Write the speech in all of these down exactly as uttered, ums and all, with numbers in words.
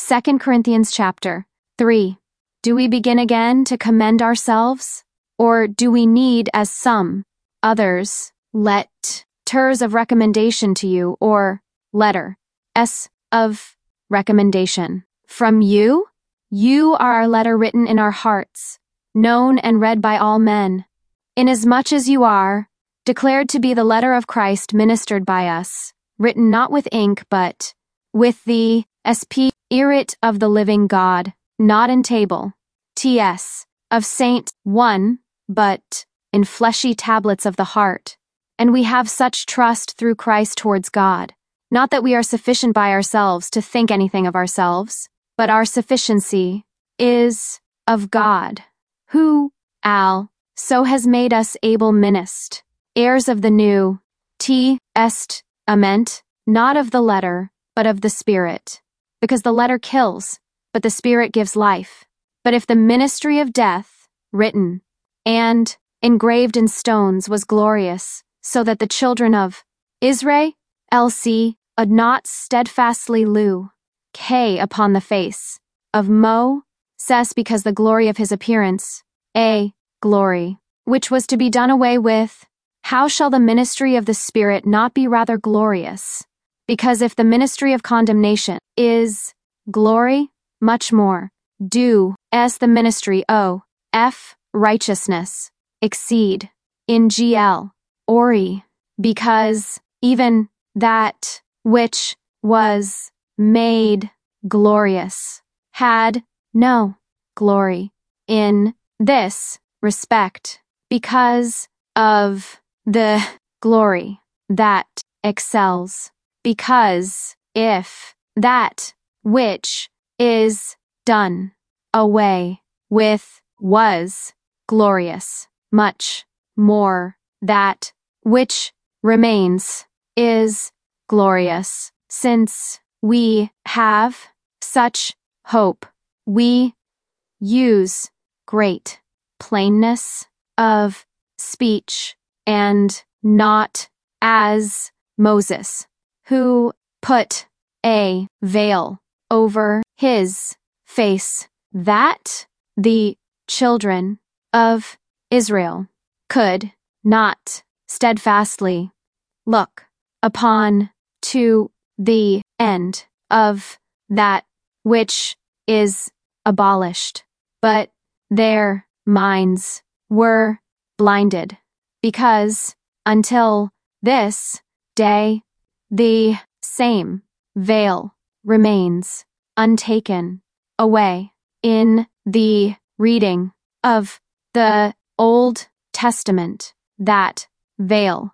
Second Corinthians chapter three. Do we begin again to commend ourselves? Or do we need, as some others, letters of recommendation to you, or letter s of recommendation from you? You are our letter written in our hearts, known and read by all men, inasmuch as you are declared to be the letter of Christ ministered by us, written not with ink but with the Spirit of the living God, not in table, ts, of Saint one, but in fleshy tablets of the heart. And we have such trust through Christ towards God, not that we are sufficient by ourselves to think anything of ourselves, but our sufficiency is of God, who, al, so has made us able ministers, heirs of the new t est ament, not of the letter, but of the Spirit. Because the letter kills, but the Spirit gives life. But if the ministry of death, written and engraved in stones, was glorious, so that the children of Israel, lc, ad not steadfastly loo, k upon the face of Mo, ses because the glory of his appearance, a, glory, which was to be done away with, how shall the ministry of the Spirit not be rather glorious? Because if the ministry of condemnation is glory, much more do as the ministry o f righteousness exceed in gl ori, because even that which was made glorious had no glory in this respect, because of the glory that excels. Because if that which is done away with was glorious, much more that which remains is glorious. Since we have such hope, we use great plainness of speech, and not as Moses, who put a veil over his face, that the children of Israel could not steadfastly look upon to the end of that which is abolished, but their minds were blinded, because until this day the same veil remains untaken away in the reading of the Old Testament. That veil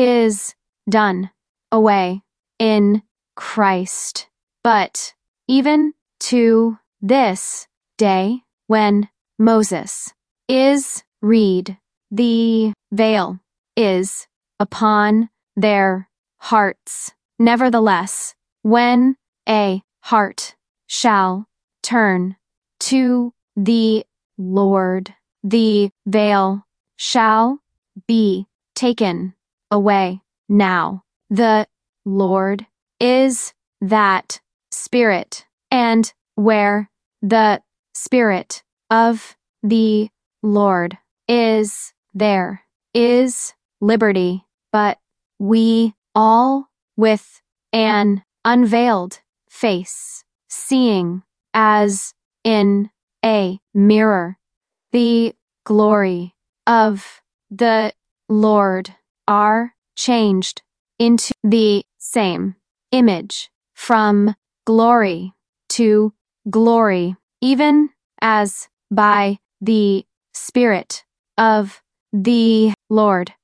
is done away in Christ. But even to this day, when Moses is read, the veil is upon their hearts. Nevertheless, when a heart shall turn to the Lord, the veil shall be taken away. Now, the Lord is that Spirit, and where the Spirit of the Lord is, there is liberty. But we all, with an unveiled face, seeing as in a mirror the glory of the Lord, are changed into the same image from glory to glory, even as by the Spirit of the Lord.